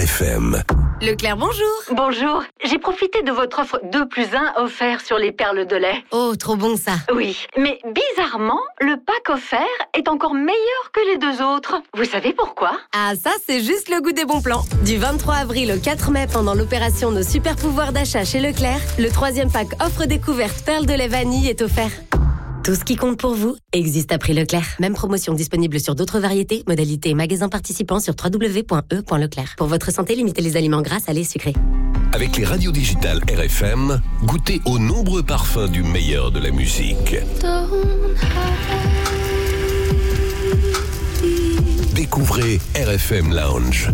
RFM. Leclerc, bonjour. Bonjour, j'ai profité de votre offre 2 + 1 offert sur les perles de lait. Oh, trop bon ça. Oui, mais bizarrement, le pack offert est encore meilleur que les 2 autres. Vous savez pourquoi ? Ah, ça, c'est juste le goût des bons plans. Du 23 avril au 4 mai, pendant l'opération Nos super pouvoirs d'achat chez Leclerc, le 3e pack offre découverte perles de lait vanille est offert. Tout ce qui compte pour vous existe à prix Leclerc. Même promotion disponible sur d'autres variétés, modalités et magasins participants sur www.e.leclerc. Pour votre santé, limitez les aliments gras, salés, sucrés. Avec les radios digitales RFM, goûtez aux nombreux parfums du meilleur de la musique. Découvrez RFM Lounge.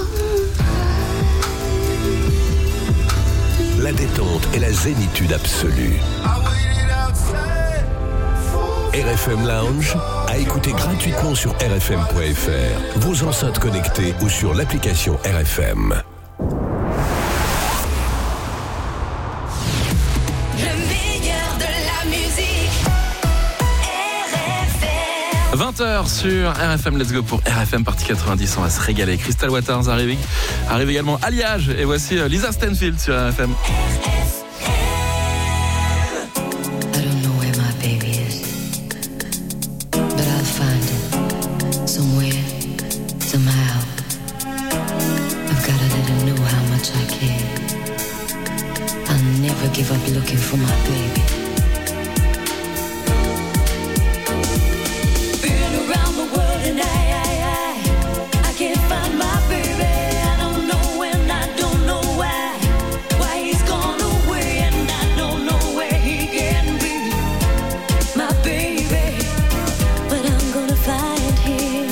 La détente et la zénitude absolue. RFM Lounge, à écouter gratuitement sur rfm.fr, vos enceintes connectées ou sur l'application RFM. Le meilleur de la musique, RFM. 20h sur RFM, let's go pour RFM partie 90, on va se régaler. Crystal Waters arrive également Alliage, et voici Lisa Stanfield sur RFM. Give up looking for my baby. Been around the world and I can't find my baby. I don't know and I don't know why he's gone away and I don't know where he can be. My baby, but I'm gonna find him.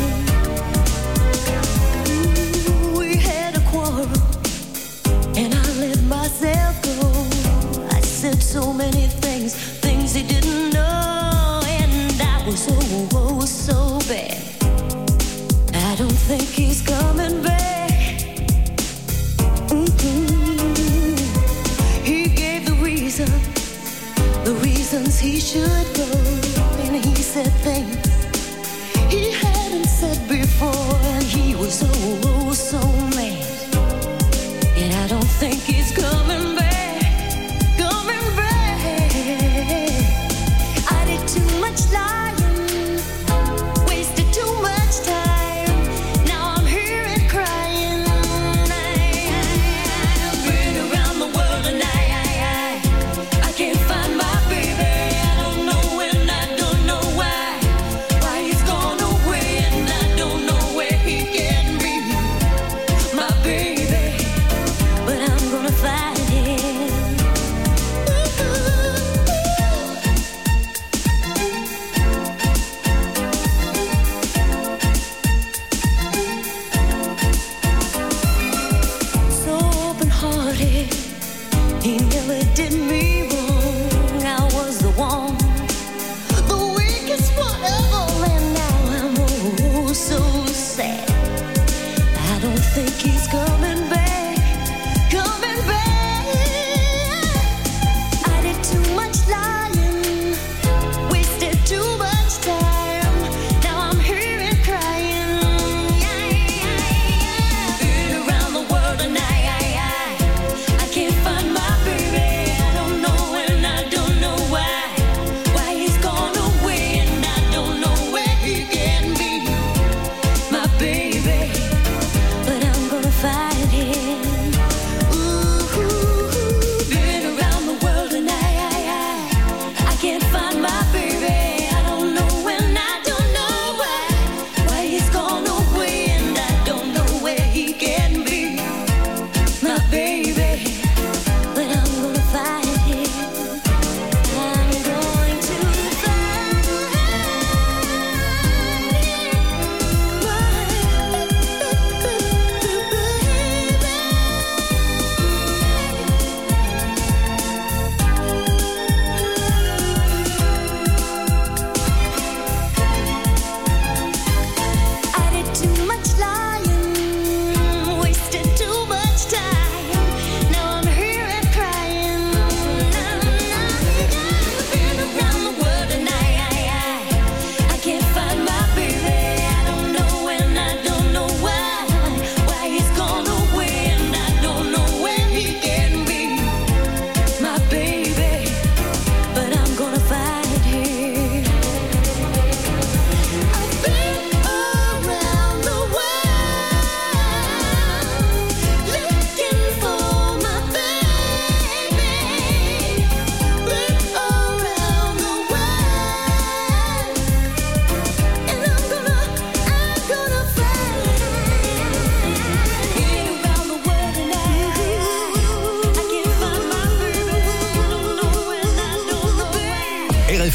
Ooh, we had a quarrel and I let myself go. Said so many things he didn't know, and I was so bad. I don't think he's coming back. He gave the reasons he should go, and he said things he hadn't said before, and he was so mad. And I don't think he's coming back. I did too much lying, wasted too much time. Now I'm here and crying. I've been around the world and I can't find my baby. I don't know and I don't know why he's gone away and I don't know where he can be. My baby, but I'm gonna find him. He never did me wrong. I was the one, the weakest one of all, and now I'm so sad. I don't think he's coming back, coming back. I did too much lying, wasted too much time. Now I'm here and crying. Been around the world and I can't find my baby. I don't know and I don't know why he's gone away and I don't know where he can be. My baby, but I'm gonna find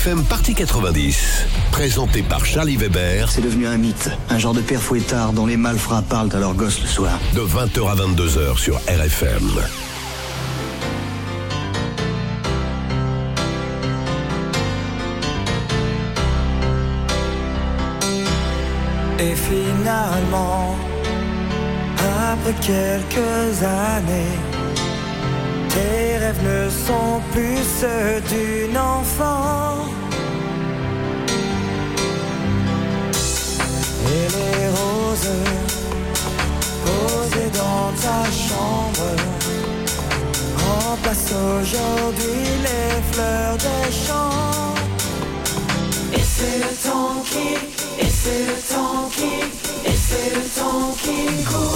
RFM Partie 90. Présenté par Charlie Weber. C'est devenu un mythe, un genre de père fouettard dont les malfrats parlent à leurs gosses le soir. De 20h à 22h sur RFM. Et finalement, après quelques années, tes rêves ne sont plus ceux d'une enfant. Et les roses posées dans ta chambre remplacent aujourd'hui les fleurs des champs. Et c'est le temps qui, et c'est le temps qui, et c'est le temps qui court.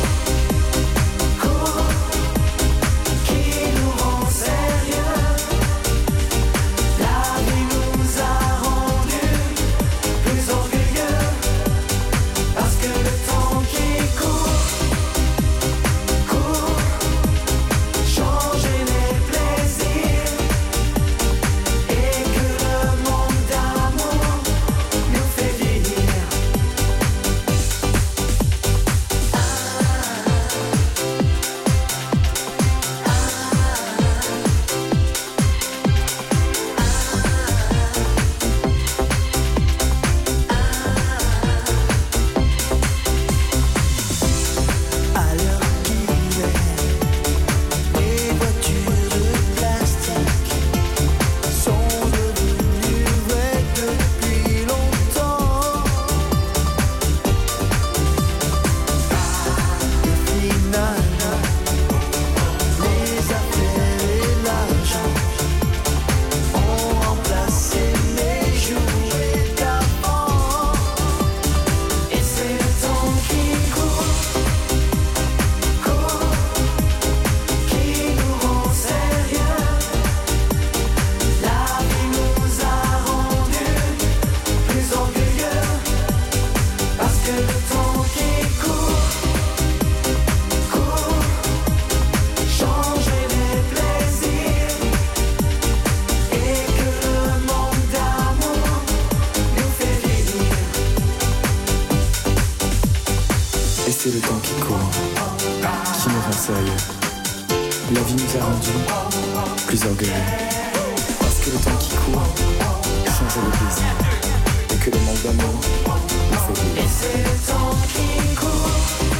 La vie nous a rendus plus orgueilleux. Parce que le temps qui court change le plaisir. Et que le manque d'amour nous fait vivre. Et c'est le temps qui court,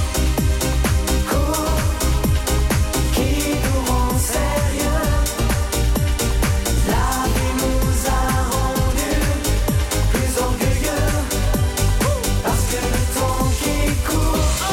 court, qui nous rend sérieux. La vie nous a rendus plus orgueilleux. Parce que le temps qui court.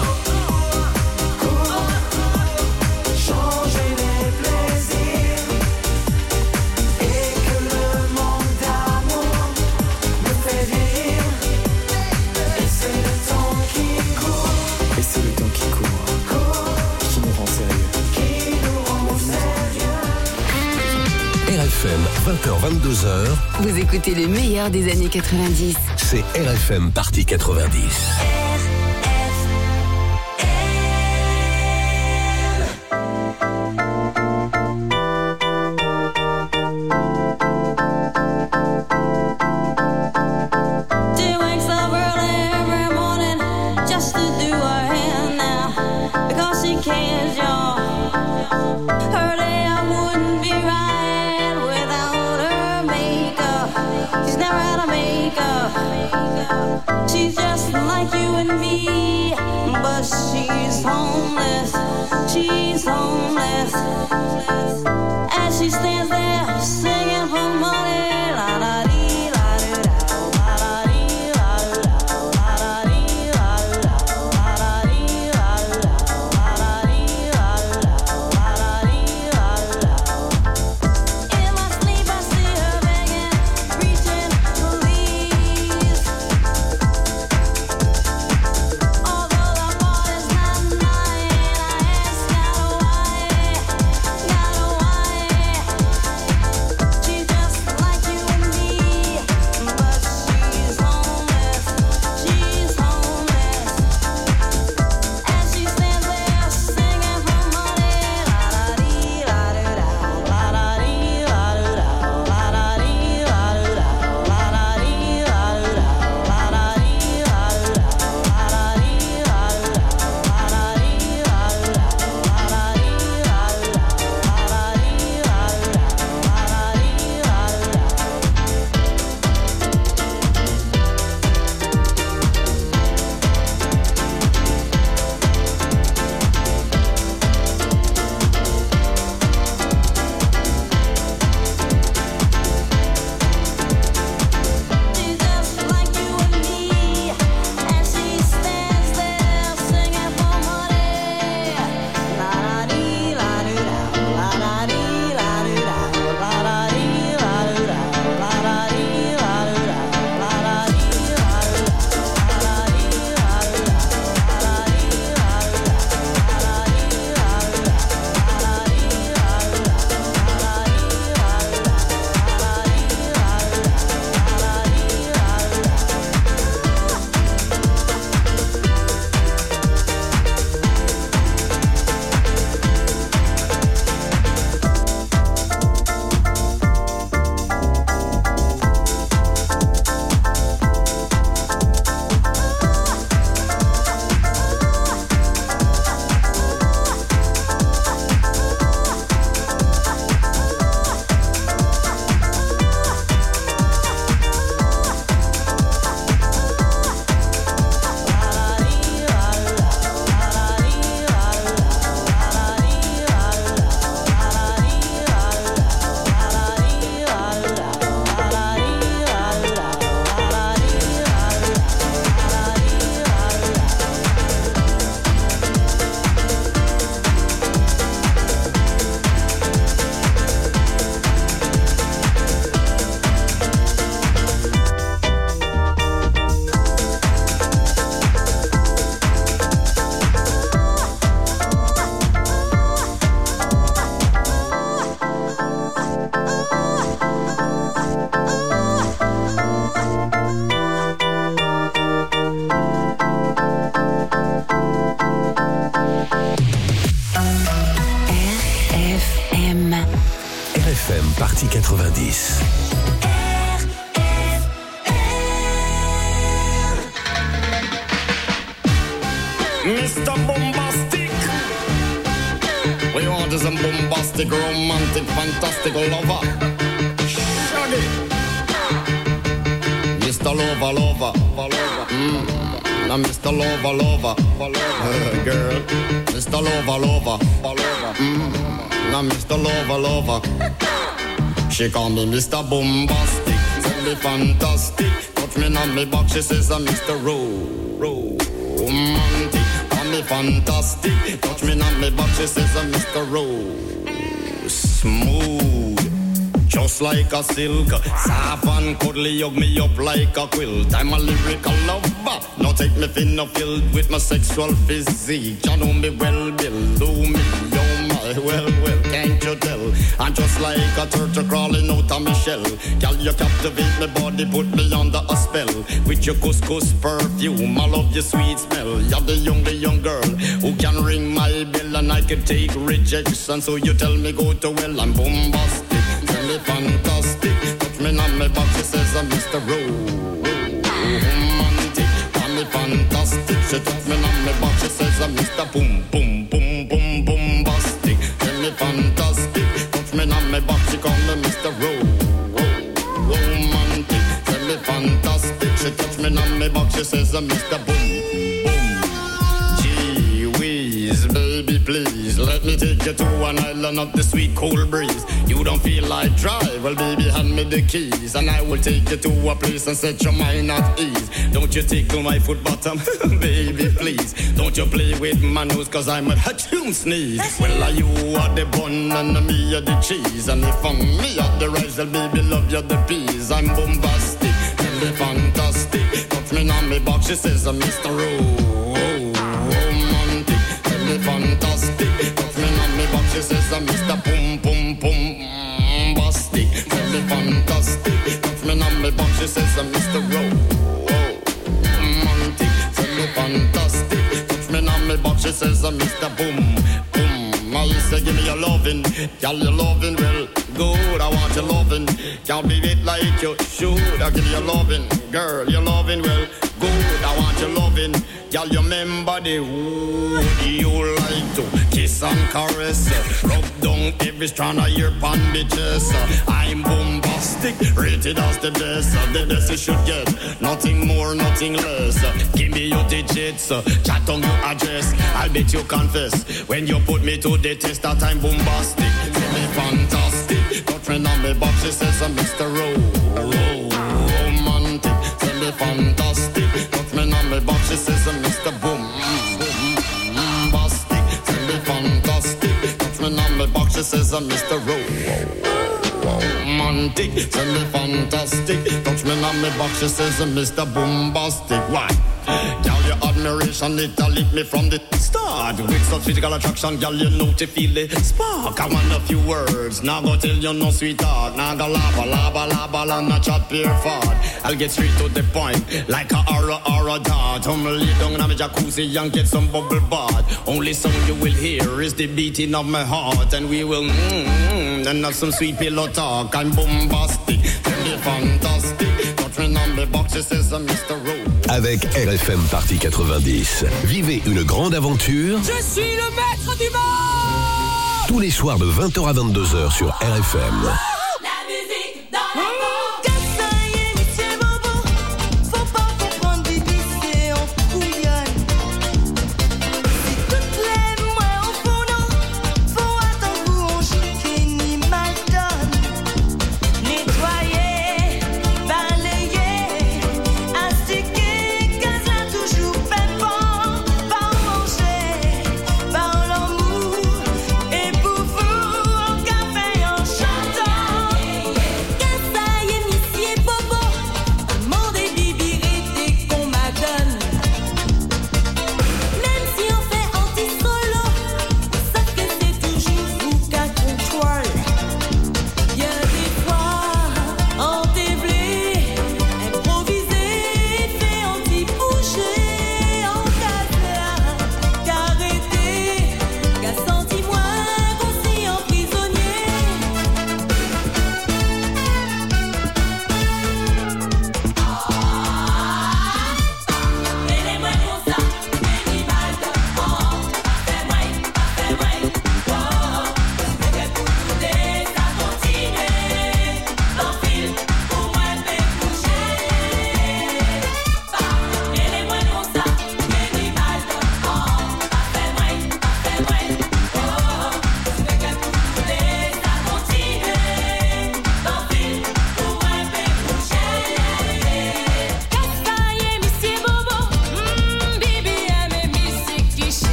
RFM, 20h-22h. Vous écoutez le meilleur des années 90. C'est RFM Partie 90. She's just like you and me, but she's homeless, she's homeless. As she stands there singing for money, la da dee la da da, la da dee la da da, la da dee la da da, la da dee la da da, la da dee la da da, la da dee la da da. In my sleep I see her begging, reaching, please. Although the body's not mine, I ask God why, God why. partie 90. Mr. Bombastic. We want is a bombastic, romantic, fantastic lover. Shaggy. Mr. Lover. Now Mr. Lover. Girl. Mr. Lover. Now Mr. Lover. She call me Mr. Bombastic. Tell me fantastic. Touch me on me back. She says I'm Mr. Romantic. Me fantastic, touch me on me back, she says I'm Mr. Rose. Smooth, just like a silk, soft and cuddly, hug me up like a quilt. I'm a lyrical lover, now take me thin or filled with my sexual physique. You know me well, Bill, do me, oh my, well, can't you tell? I'm just like a turtle crawling out of my shell. Girl, you captivate my body, put me under a spell. With your couscous perfume, I love your sweet smell. You're the young girl who can ring my bell, and I can take rejection. So you tell me go to well, I'm bombastic, tell me fantastic. Touch me on my back, she says I'm Mr. Romantic. Tell me fantastic, she touch me on my back, she says I'm Mr. Bombastic. Tell me fantastic, touch me on my back, she call me Mr. Romantic. Tell me fantastic, she touch me on my back, she says I'm Mr. Gee whiz, baby please, let me take you to an island of the sweet cold breeze. You don't feel like drive, well baby hand me the keys, and I will take you to a place and set your mind at ease. Don't you tickle my foot bottom, baby please. Don't you play with my nose, cause I'm a hatchoon sneeze. Well you are the bun and me are the cheese, and if I'm me are the rice, well baby love you the peas. I'm bombastic, tell me fantastic. Touch me on me box, she says I'm Mr. Romantic. Tell me fantastic, touch me on me box, she says I'm Mr. Bombastic. Tell me fantastic, touch me on me box, she says I'm Mr. Romantic. Tell me fantastic, touch me on me box, she says I'm Mr. Boom. I say give me your lovin', girl your lovin' well good. I want your lovin', can't be it like you should. I give you your lovin', girl your lovin' well good. I want your lovin', girl you remember the wood. You like to kiss and caress, rub down every strand of your bandages. I'm bombastic, rated as the best. The best you should get, nothing more, nothing less. Give me your digits, chat on your address. I'll bet you confess when you put me to the test that I'm bombastic. Tell me fantastic, touch me on me box, she says I'm Mr. Romantic. Tell me fantastic, touch me on me box, she says I'm Mr. Bombastic. Tell me fantastic, touch me on me box, she says I'm Mr. Romantic. Tell me fantastic, touch me on me box, she says I'm Mr. Bombastic. Why? Girl, your admiration, it lit me from the start. With such physical attraction, girl, you know to feel the spark. I want a few words, now go tell you no sweetheart. Now go lava, and not chat pure fart. I'll get straight to the point, like a aura dart. I'm lay down in my jacuzzi and get some bubble bath. Only song you will hear is the beating of my heart. And we will and have some sweet pillow talk. I'm bombastic, tell me fantastic. Touch me on me box, she says I'm Mr. Rowe. Avec RFM Partie 90, vivez une grande aventure. Je suis le maître du monde. Tous les soirs de 20h à 22h sur RFM. La musique dans les mots. Que ça y est, monsieur Bobo. Faut pas comprendre Bibi, c'est en couillonne. Si toutes les mois au fondant, faut attendre pour on chique ni mal donne. Nettoyer, balayer, astiquer, caser toujours fait bon. Par manger, par l'amour, et pour vous, en café, en chantant.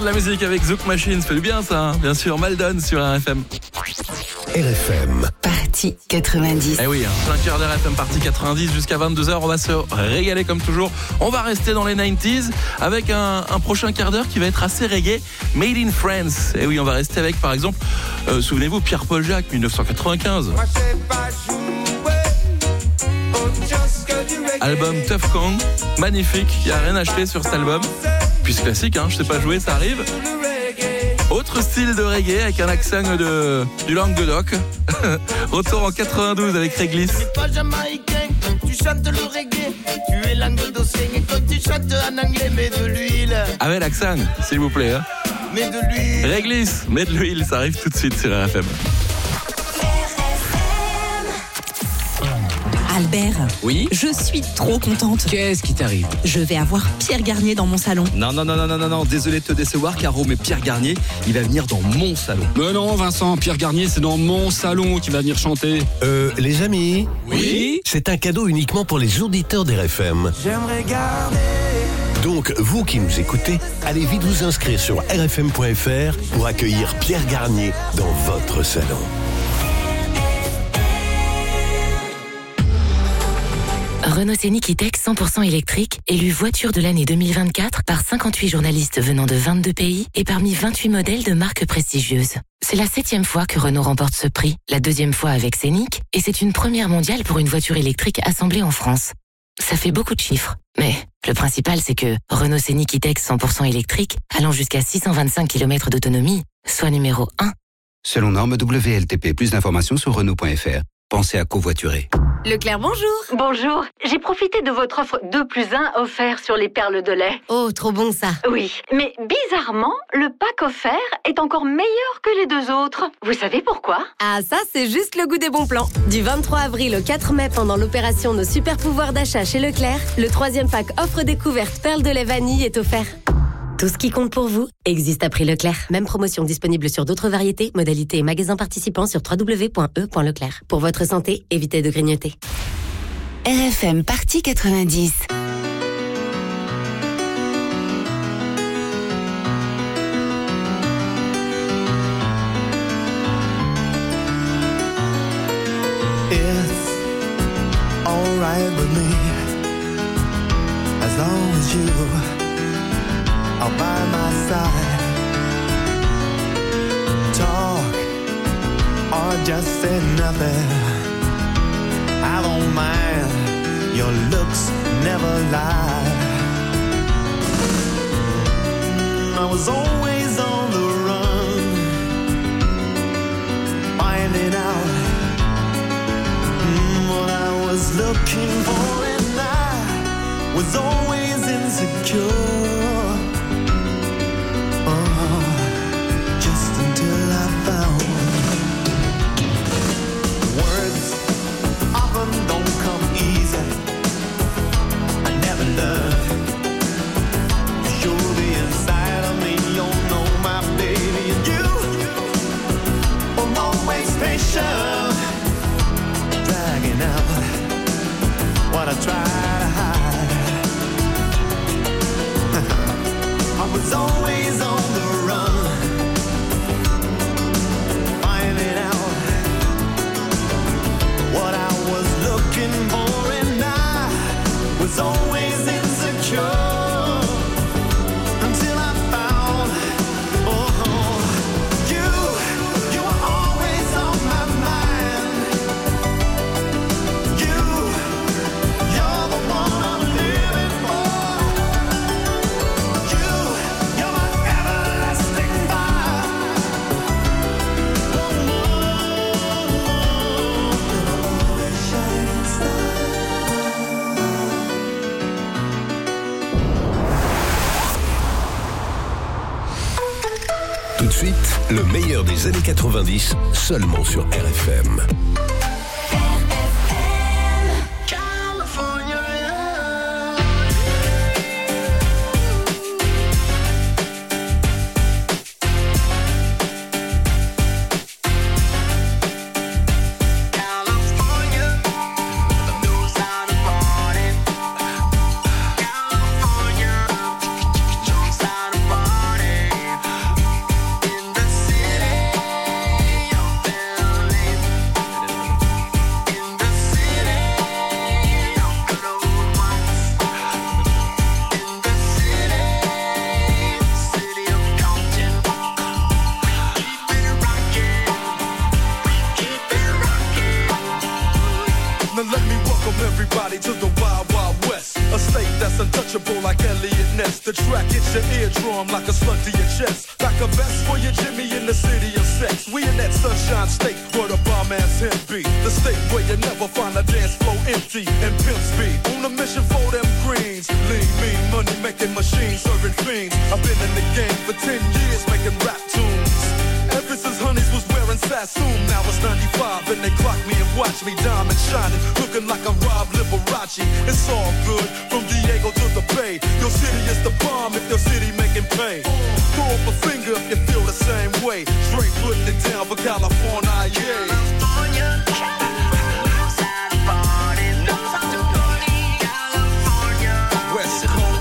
de la musique avec Zouk Machine, ça fait du bien ça, hein. Bien sûr, Maldon sur RFM. RFM. Partie 90. Eh oui, plein cœur d'RFM, partie 90 jusqu'à 22h. On va se régaler comme toujours. On va rester dans les 90s avec un prochain quart d'heure qui va être assez reggae, Made in France. Et oui, on va rester avec, par exemple, souvenez-vous, Pierre-Paul Jacques, 1995. Album Tough Kong, magnifique. Il n'y a rien acheté sur cet album. Puis c'est classique, hein, je sais pas jouer, ça arrive. Autre style de reggae avec un accent du Languedoc. Retour en 92 avec Réglisse. Tu n'es pas jamaïcain, tu chantes le reggae. Tu es languedocien et quand tu chantes en anglais, mets de l'huile. Avec l'accent, s'il vous plaît. Hein. Mets de l'huile. Réglisse, mets de l'huile, ça arrive tout de suite sur RFM. Albert. Oui. Je suis trop contente. Qu'est-ce qui t'arrive? Je vais avoir Pierre Garnier dans mon salon. Non, désolé de te décevoir, Caro, mais Pierre Garnier, il va venir dans mon salon. Mais non, Vincent, Pierre Garnier, c'est dans mon salon qu'il va venir chanter. Les amis? Oui? C'est un cadeau uniquement pour les auditeurs d'RFM. J'aimerais garder. Donc, vous qui nous écoutez, allez vite vous inscrire sur rfm.fr pour accueillir Pierre Garnier dans votre salon. Renault Scénic E-Tech 100% électrique, élu voiture de l'année 2024 par 58 journalistes venant de 22 pays et parmi 28 modèles de marques prestigieuses. C'est la 7e fois que Renault remporte ce prix, la 2e fois avec Scénic, et c'est une première mondiale pour une voiture électrique assemblée en France. Ça fait beaucoup de chiffres, mais le principal c'est que Renault Scénic E-Tech 100% électrique, allant jusqu'à 625 km d'autonomie, soit numéro 1. Selon norme WLTP, plus d'informations sur Renault.fr. Pensez à covoiturer. Leclerc, bonjour. Bonjour. J'ai profité de votre offre 2+1 offert sur les perles de lait. Oh, trop bon ça. Oui, mais bizarrement, le pack offert est encore meilleur que les deux autres. Vous savez pourquoi? Ah, ça, c'est juste le goût des bons plans. Du 23 avril au 4 mai, pendant l'opération Nos super pouvoirs d'achat chez Leclerc, le 3e pack offre découverte perles de lait vanille est offert. Tout ce qui compte pour vous existe à prix Leclerc. Même promotion disponible sur d'autres variétés, modalités et magasins participants sur www.e.leclerc. Pour votre santé, évitez de grignoter. RFM partie 90. It's alright with me as long as you are by my side. Talk or just say nothing. I don't mind. Your looks never lie. I was always on the run, finding out what I was looking for, and I was always insecure. Just until I found words often don't come easy. I never learned to show the inside of me. You know my baby, and you were always patient, dragging out what I try to hide. I was always on the run, finding out what I was looking for, and I was always insecure until I found, you were always on my mind. You're the one I'm living for. You're my everlasting fire. Shining star. Tout de suite, le meilleur des années 90, seulement sur RFM. welcome everybody to the Wild Wild West. A state that's untouchable like Elliot Ness. The track hits your eardrum like a slug to your chest. Like a vest for your Jimmy in the city of sex. We in that sunshine state where the bomb ass him be. The state where you never find a dance floor empty and pimp speed. On a mission for them greens. Lean, mean, money making machines serving fiends. I've been in the game for 10 years making rap tunes. Ever since Honeys was wearing Sassoon, now it's 95 and they clock me and watch me diamond shining, looking like a Rob Liberace. It's all good from Diego to the Bay. Your city is the bomb if your city making pain. Throw up a finger if you feel the same way. Straight putting it down for California, yeah. West Coast.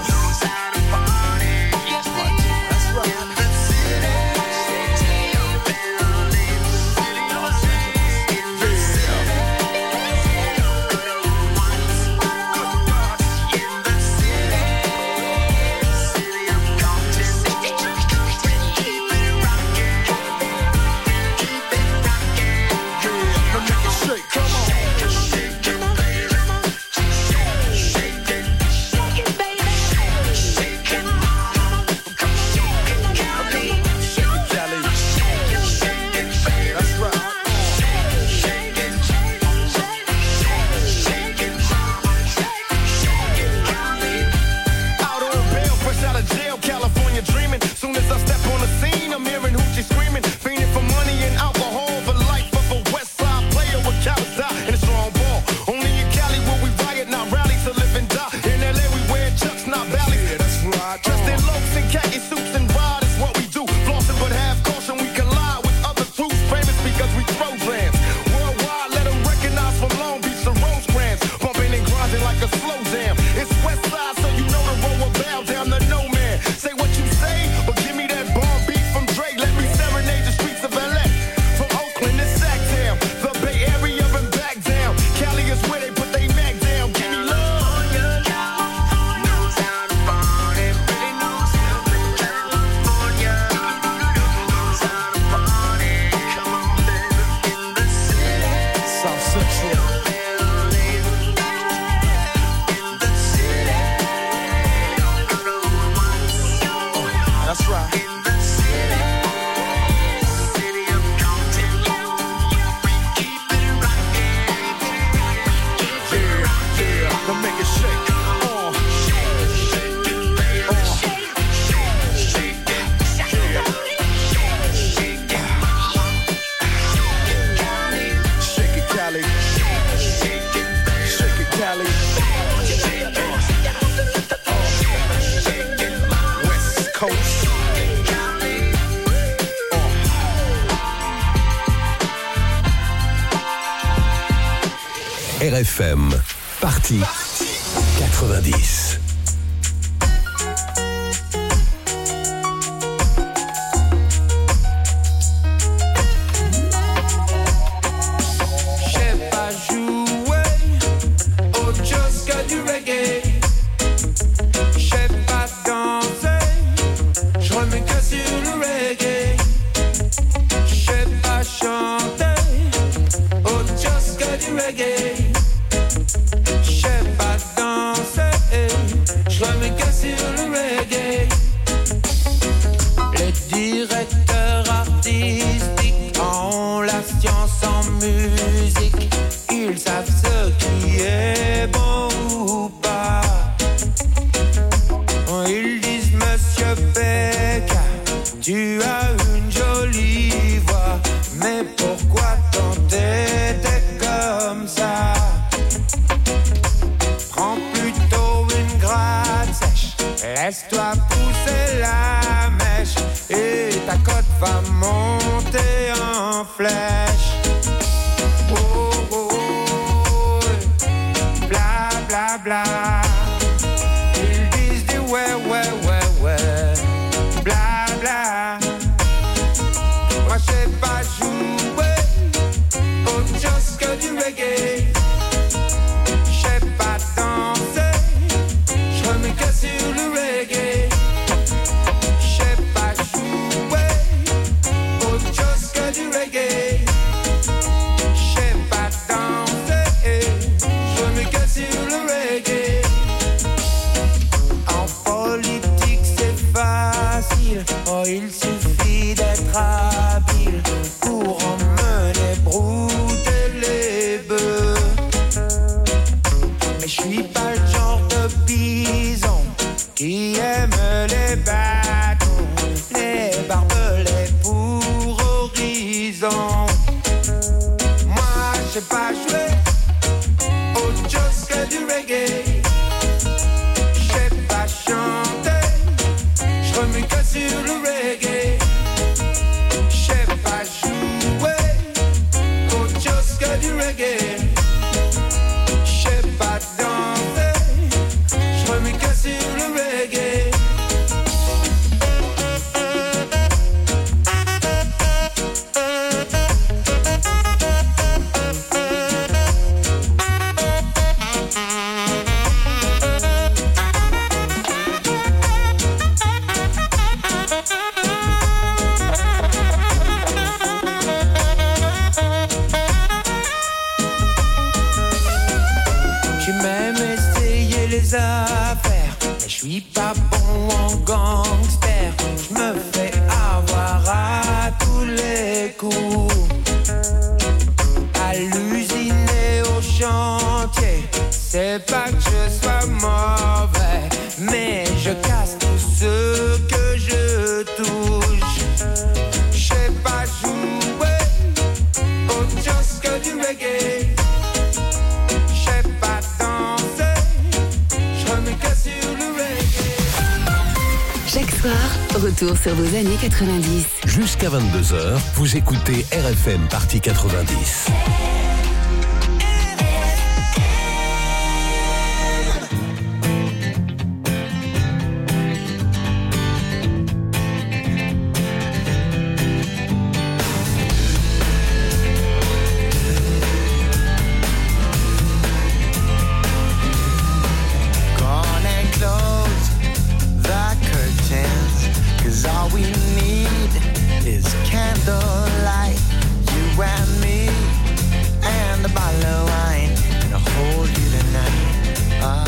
RFM, partie 90. J'ai pas joué au Joska du reggae. J'ai pas dansé, je remets que sur le reggae. J'ai pas chanté au Joska du reggae. J'ai pas dansé, je remets que sur le reggae. Les directeurs artistiques ont la science en musique. Ils savent ce qui est bon ou pas. Ils disent Monsieur Becca, tu as une jolie voix, mais pourquoi t'entêter comme ça? Prends plutôt une gratte sèche, laisse-toi pousser la mèche, et ta cote va monter en flèche. Oh, oh, oh, bla bla bla. Ils disent du ouais, ouais, ouais, ouais, bla bla. Moi j'ai pas joué au Joska du reggae. J'ai pas dansé, je remets que sur le reggae. J'ai pas joué au Joska du reggae. J'ai pas dansé, je remets que Oh, just que du reggae. Je sais pas chanter, je remue que sur le reggae. Je sais pas jouer, oh, just que du reggae. Je sais pas danser, je remue que sur le reggae. J'ai même essayé les affaires, mais je suis pas bon en gangster. Je me fais avoir à tous les coups. À l'usine et au chantier, c'est pas que je sois mauvais, mais je casse tout ce que je touche. Je sais pas jouer, oh, just que du reggae. Je sais pas danser, je remets que sur le reggae. Chaque soir, retour sur vos années 90. Jusqu'à 22h, vous écoutez RFM Partie 90. Gone and close the curtains, 'cause all we need is candlelight. You and me and a bottle of wine, and I'll hold you tonight.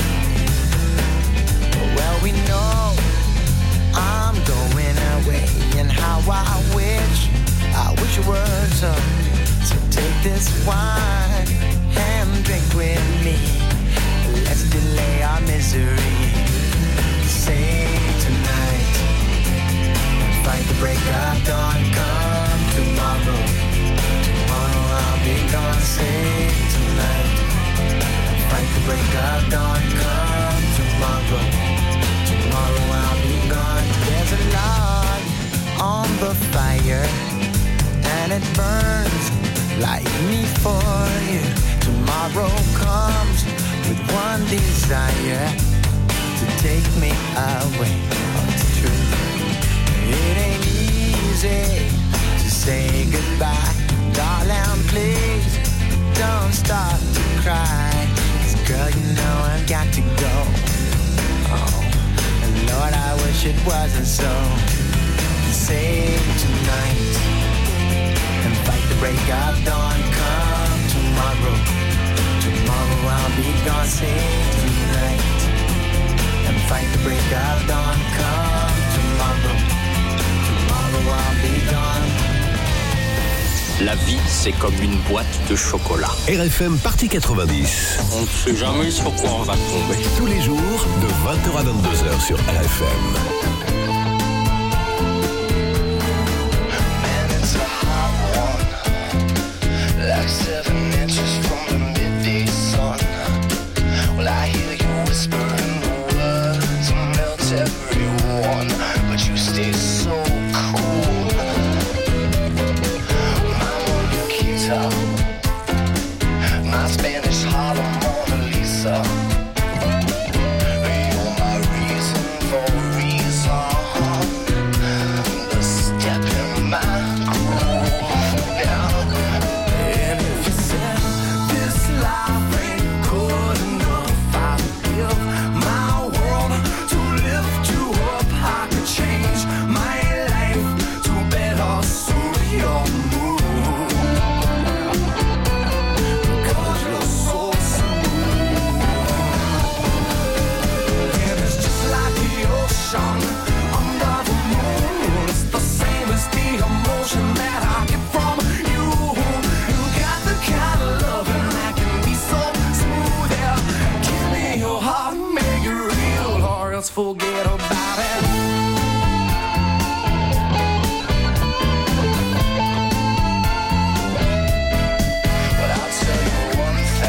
Well, we know I'm going away, and how I wish it were so. So take this wine and drink with me. Let's delay our misery. Say tonight, fight the break of dawn. Come tomorrow, tomorrow I'll be gone. Say tonight, fight the break of dawn. Come tomorrow, tomorrow I'll be gone. There's a log on the fire, and it burns like me for you. Tomorrow comes with one desire, to take me away. Oh, it's true. It ain't easy to say goodbye. Darling, please don't start to cry. 'Cause girl, you know I've got to go. Oh, and Lord, I wish it wasn't so. Save tonight and fight the break of dawn. Come tomorrow, tomorrow I'll be gone. Save tonight and fight the break of dawn. Come tomorrow, tomorrow I'll be gone. La vie, c'est comme une boîte de chocolat. RFM Partie 90. On ne sait jamais sur quoi on va tomber. Tous les jours, de 20h à 22h sur RFM. Like 7 inches from the midday sun. Well, I hear you whispering the words and melt everyone, but you stay so cool. My Monica, my Spanish Harlem Mona Lisa. You're my reason for a reason. The step in my groove. Yeah. Forget about it. But I'll tell you one thing.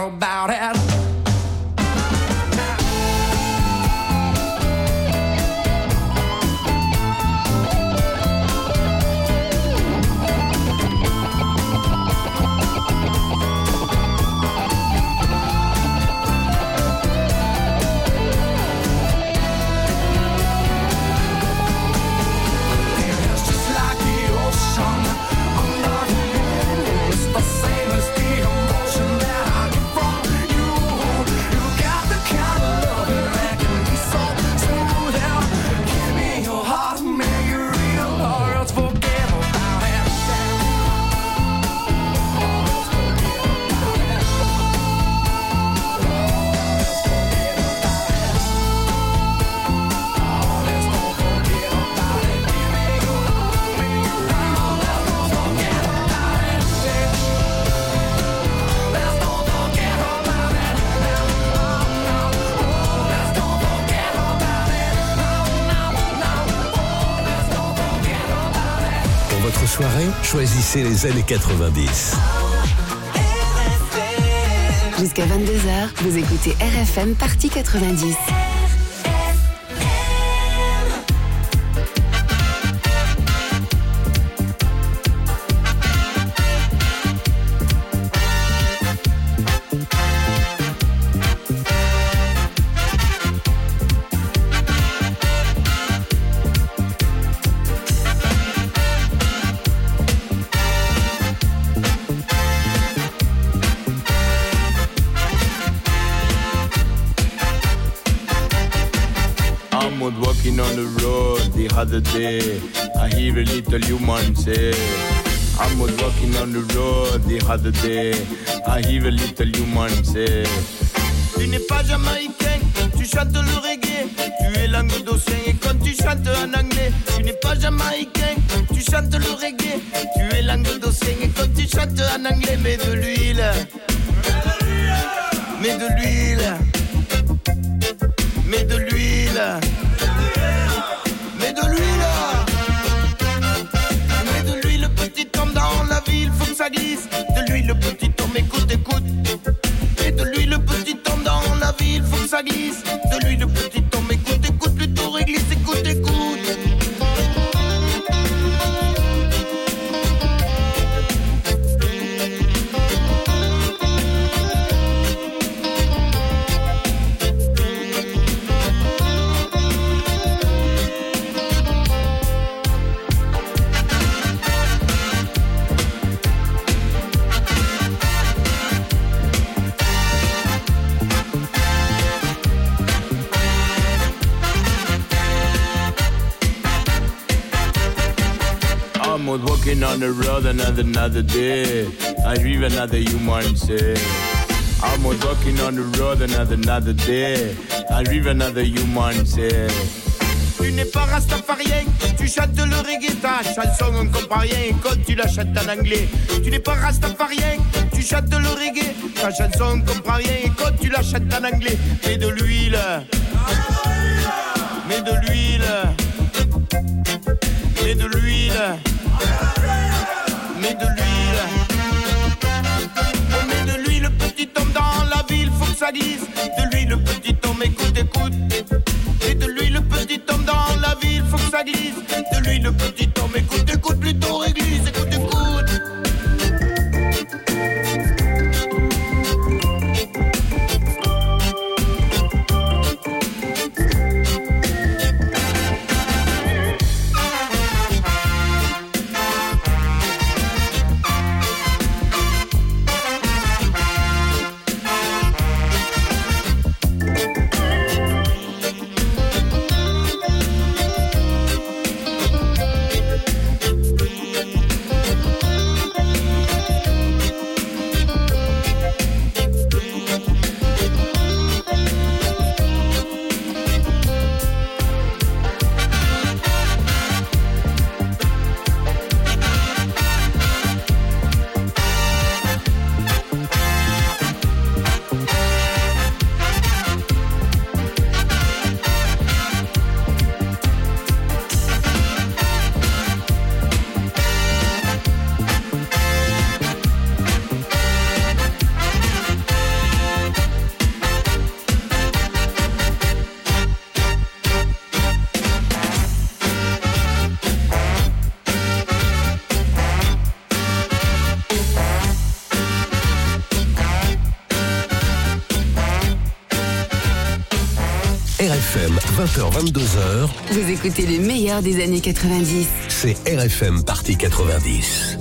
about it. Soirée, choisissez les années 90. Jusqu'à 22h, vous écoutez RFM Partie 90. Walking on the road the other day, I hear a little human say. I was walking on the road the other day, I hear a little human say. Tu n'es pas jamaïcain, tu chantes le reggae, tu es languedocien et quand tu chantes en anglais. Tu n'es pas jamaïcain, tu chantes le reggae, tu es languedocien et quand tu chantes en anglais. Mets de l'huile, mets de l'huile, mets de l'huile. Mets de l'huile, mets de l'huile, petit homme dans la ville, faut que ça glisse. De l'huile, petit homme, écoute, écoute. Mets de l'huile, petit homme dans la ville, faut que ça glisse. De l'huile, petit homme, écoute, écoute, plutôt réglisse, écoute, écoute. I was walking on the road another day, I hear another human say. I was walking on the road another day, I hear another human say. Tu n'es pas rastafarien, tu chantes le reggae, ta chanson on comprend rien quand tu la chantes en anglais. Tu n'es pas rastafarien, tu chantes le reggae, ta chanson on comprend rien quand tu la chantes en anglais. Mets de l'huile, mets de l'huile, mets de l'huile. Mets de l'huile, oh, mets de l'huile, petit homme dans la ville, faut que ça glisse. De l'huile, petit homme, écoute, écoute. Mets de l'huile, petit homme dans la ville, faut que ça glisse. De l'huile, petit homme, écoute, écoute, plutôt réglisse, écoute, écoute. RFM, 20h-22h, Vous écoutez le meilleur des années 90. c'est RFM Partie 90.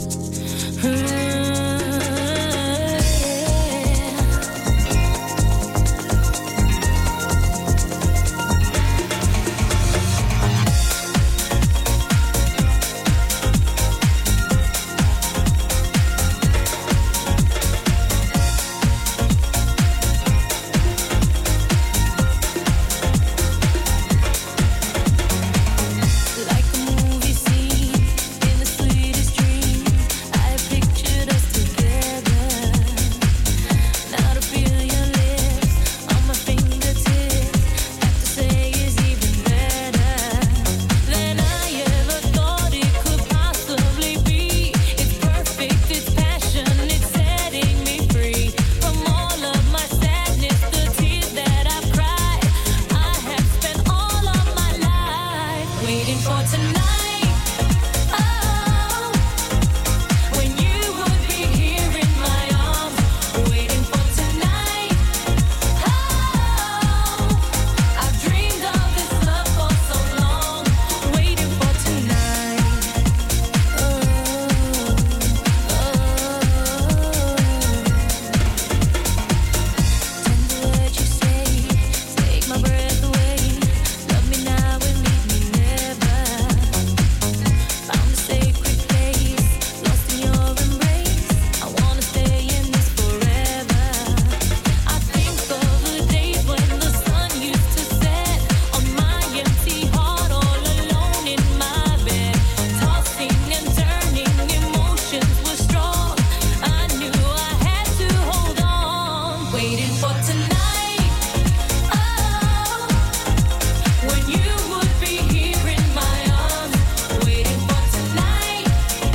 Like a movie scene in the sweetest dream, I pictured us together. Now to feel your lips on my fingertips, have to say is even better than I ever thought it could possibly be. It's perfect, it's passion, it's setting me free from all of my sadness, the tears that I've cried. I have spent all of my life waiting for tonight. Oh, when you would be here in my arms, waiting for tonight. Oh, I've dreamed of this love for so long, waiting for tonight. Tender words you say, take my breath away. Love me now and leave me never. Found a sacred place, lost in your embrace. I wanna stay in this forever. I think of the days when the sun used to set on my empty heart, all alone in my bed, tossing and turning, emotions were strong. I knew I had to hold on, waiting for tonight. Oh, when you would be here in my arms, waiting for tonight.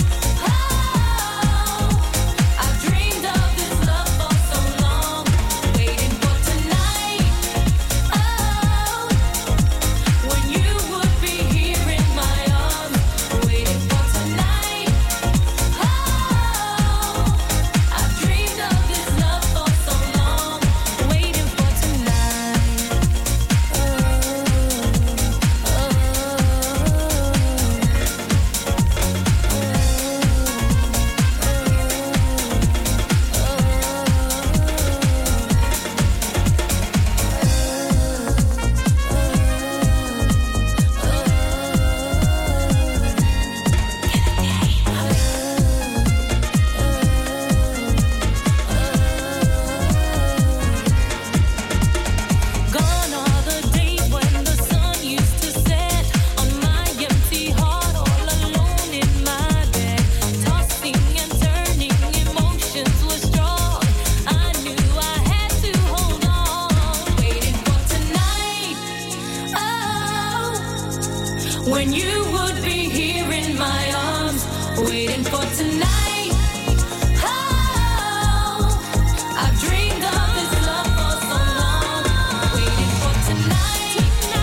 Oh, I've dreamed of this love for so long, waiting for tonight. Oh, when you would be here in my arms, waiting for tonight. Oh, I've dreamed of this love for so long, waiting for tonight. Gone are the days when the sun used to set on my empty heart, all alone in my bed, tossing and turning, emotions were strong. I knew I had to hold on, waiting for tonight. Oh, when you would be here in my arms, waiting for tonight. Oh, I've dreamed of this love for so long, waiting for tonight.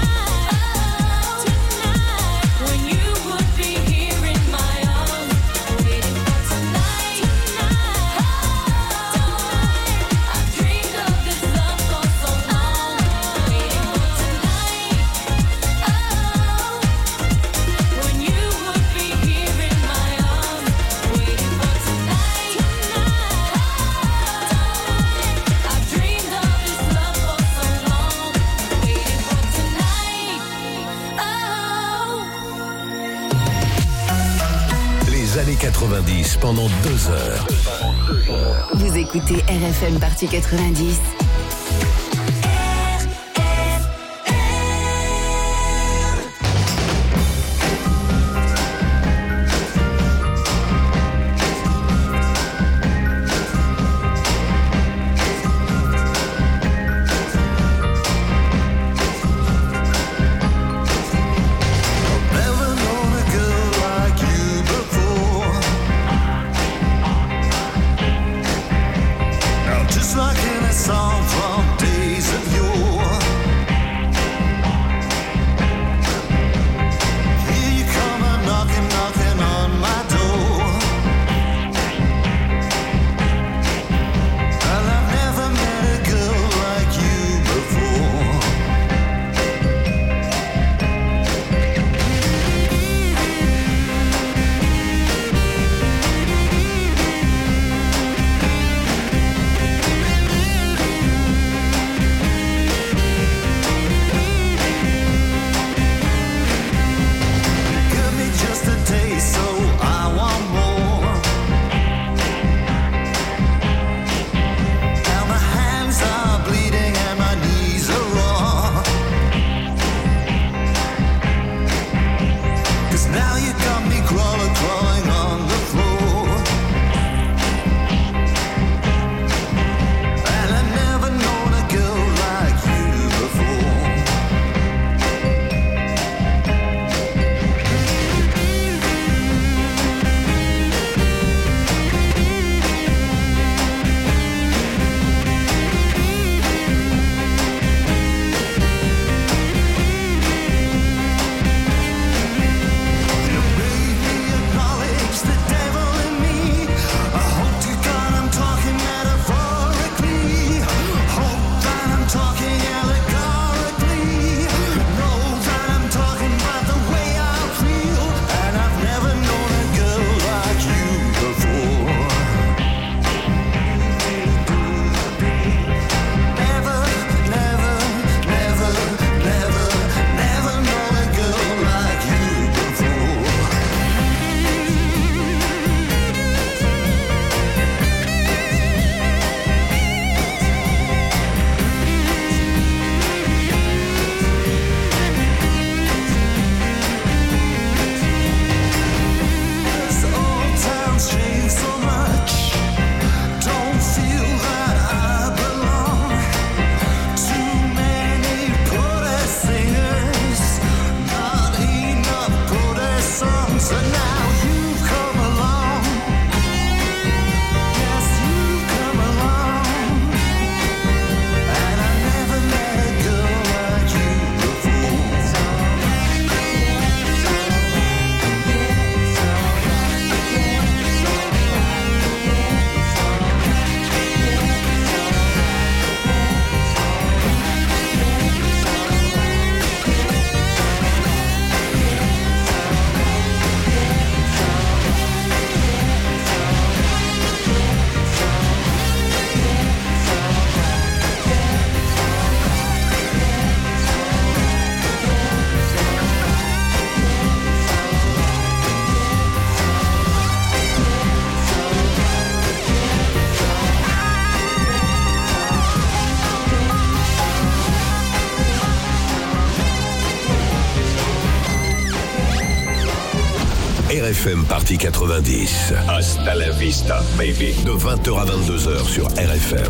Tonight, when you would be here in my arms, waiting for tonight. I've dreamed of this love for so long, waiting for tonight. When you would be here in my arms, waiting for tonight. I've dreamed of this love for so long, waiting for tonight. Les années 90 pendant 2 heures. Vous écoutez RFM Partie 90. Never known a girl like you before. Now just like in a song RFM Party 90. Hasta la vista, baby. De 20h à 22h sur RFM.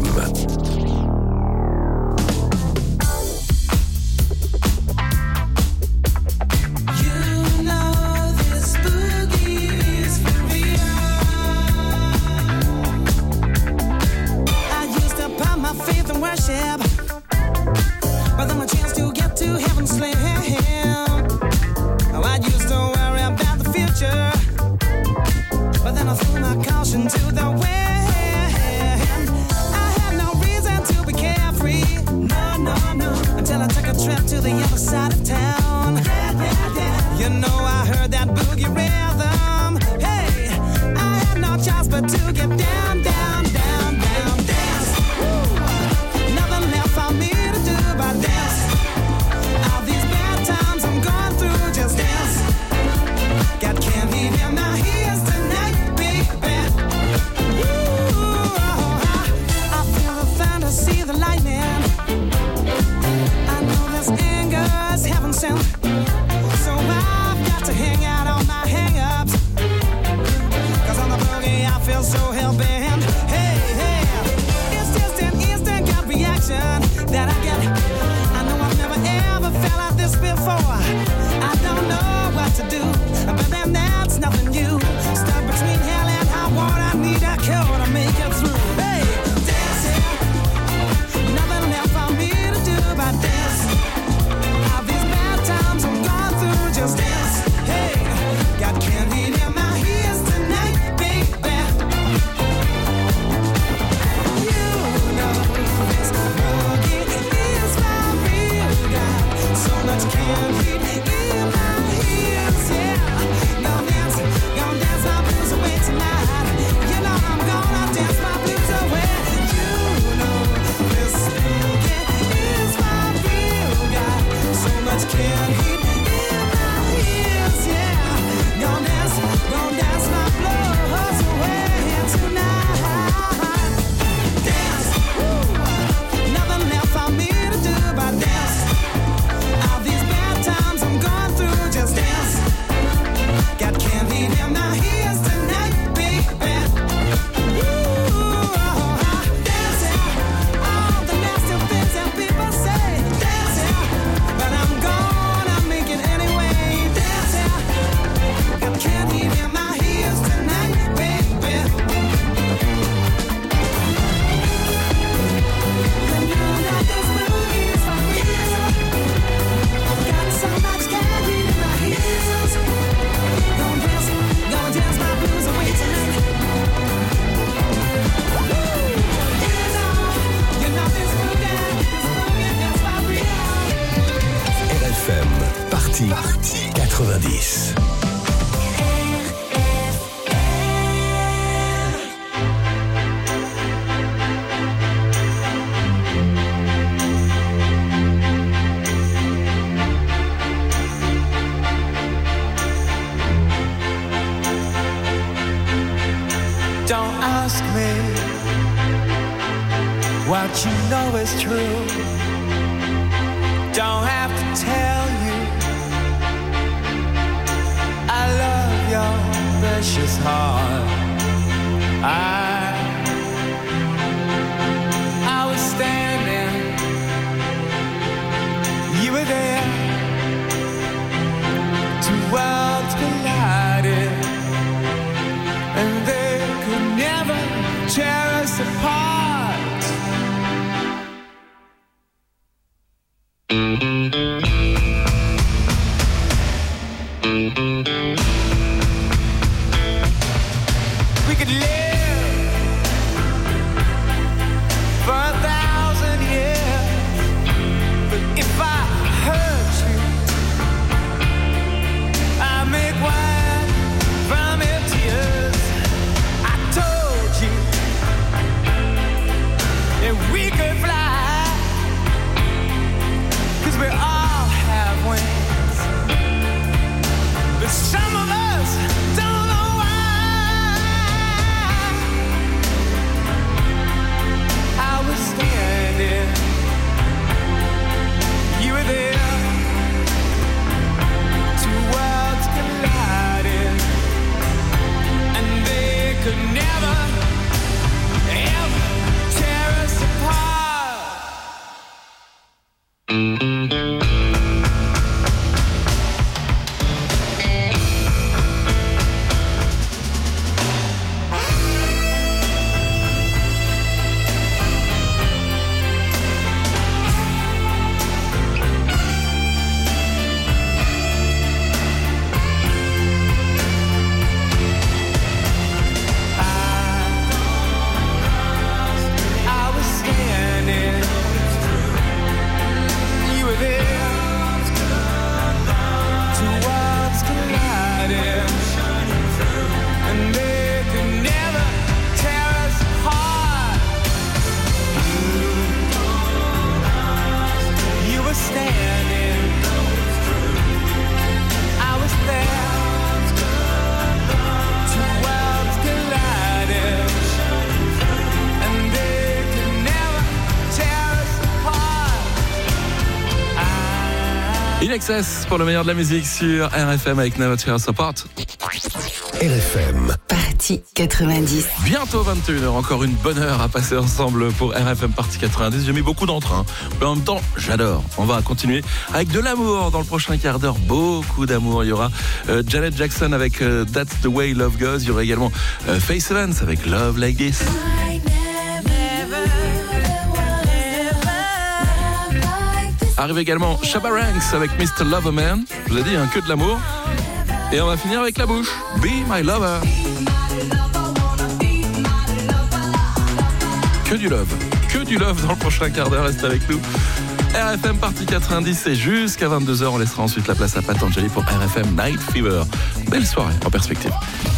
Party 90. Don't ask me what you know is true. Don't have to tell you I love your precious heart. I was standing, you were there. Two worlds collided, and they could never tear us apart. We could live for 1,000 years, but if I hurt you, I make wine from your tears. I told you that we could fly, 'cause we all have wings, but some of us don't know why. INXS pour le meilleur de la musique sur RFM avec Never Tear Us Apart. RFM. Partie 90. Bientôt 21h, encore une bonne heure à passer ensemble pour RFM Partie 90. J'ai mis beaucoup d'entrain, mais en même temps, j'adore. On va continuer avec de l'amour dans le prochain quart d'heure. Beaucoup d'amour. Il y aura Janet Jackson avec That's the Way Love Goes. Il y aura également Faith Evans avec Love Like This. Arrive également Shabba Ranks avec Mr. Loverman. Je vous ai dit, que de l'amour. Et on va finir avec la bouche. Be My Lover. Que du love dans le prochain quart d'heure. Reste avec nous. RFM Partie 90 et jusqu'à 22h. On laissera ensuite la place à Patangeli pour RFM Night Fever. Belle soirée en perspective.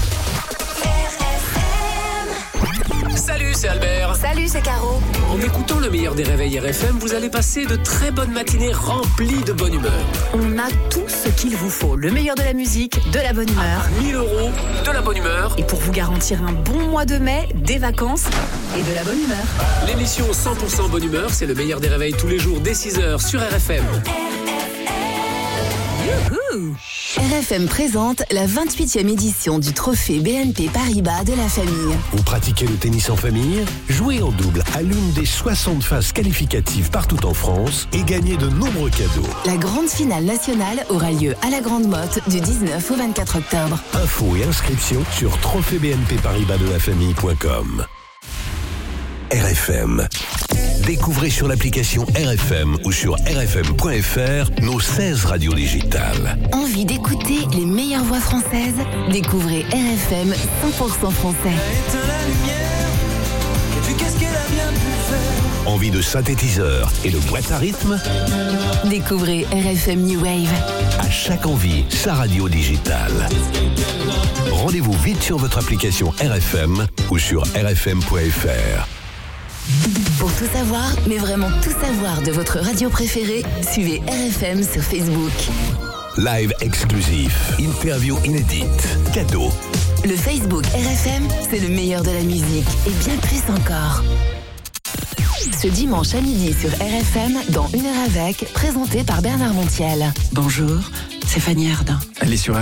Salut, c'est Albert. Salut, c'est Caro. En écoutant le meilleur des réveils RFM, vous allez passer de très bonnes matinées remplies de bonne humeur. On a tout ce qu'il vous faut. Le meilleur de la musique, de la bonne humeur. 1 000 €, de la bonne humeur. Et pour vous garantir un bon mois de mai, des vacances et de la bonne humeur. L'émission 100% bonne humeur, c'est le meilleur des réveils tous les jours dès 6h sur RFM. Youhou! RFM présente la 28e édition du trophée BNP Paribas de la famille. Vous pratiquez le tennis en famille? Jouez en double à l'une des 60 phases qualificatives partout en France et gagnez de nombreux cadeaux. La grande finale nationale aura lieu à la Grande Motte du 19 au 24 octobre. Infos et inscriptions sur trophébnpparibasdelafamille.com. RFM. Découvrez sur l'application RFM ou sur rfm.fr nos 16 radios digitales. Envie d'écouter les meilleures voix françaises? Découvrez RFM 100% français. Envie de synthétiseur et de boîte à rythme? Découvrez RFM New Wave. À chaque envie, sa radio digitale. Rendez-vous vite sur votre application RFM ou sur rfm.fr. Pour tout savoir, mais vraiment tout savoir de votre radio préférée, suivez RFM sur Facebook. Live exclusif, interview inédite, cadeau. Le Facebook RFM, c'est le meilleur de la musique et bien plus encore. Ce dimanche à midi sur RFM, dans 1 heure avec, présenté par Bernard Montiel. Bonjour, c'est Fanny Ardant. Allez sur